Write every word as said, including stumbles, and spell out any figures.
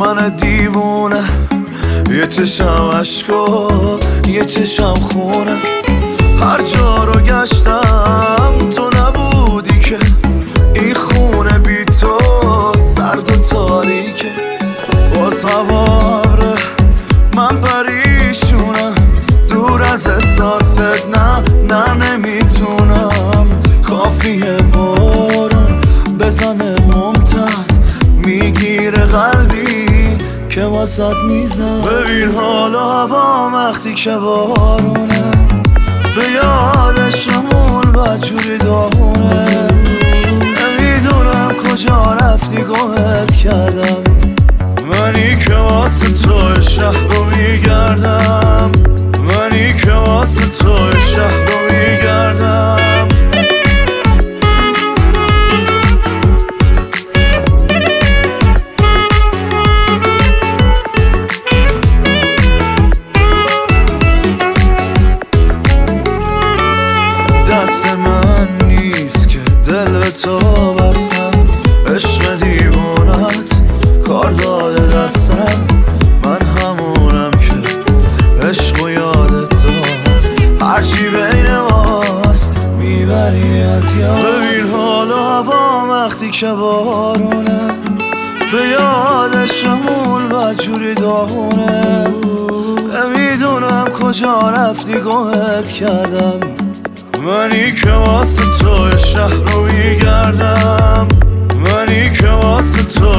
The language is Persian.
من دیوونه، یه چشم عشقا یه چشم خونه. هر جا رو گشتم تو نبودی که، این خونه بی تو سرد و تاریکه. باز هواره من پریشونم، دور از احساست نه نه نمیتونم. کافیه بارون بزنه ممتد، میگیره قلبی که واسط میزن. ببین حالا هوا وقتی که بارونه، به یادشمون بدجوری داغونه. نمیدونم کجا رفتی گمت کردم، منی که واسه تو شهر رو میگردم، منی که واسه تو شهر رو میگردم. دست من نیست که دل به تو بستم، عشق دیوانت کار داده دستم. من همونم که عشق و یادت داد، هرچی بین ماست میبری از یاد. ببین حالا هوا وقتی که بارونه، به یادشمون بدجوری داغونه. نمیدونم کجا رفتی گمت کردم، منی که واسه تو شهر رو میگردم، منی که واسه تو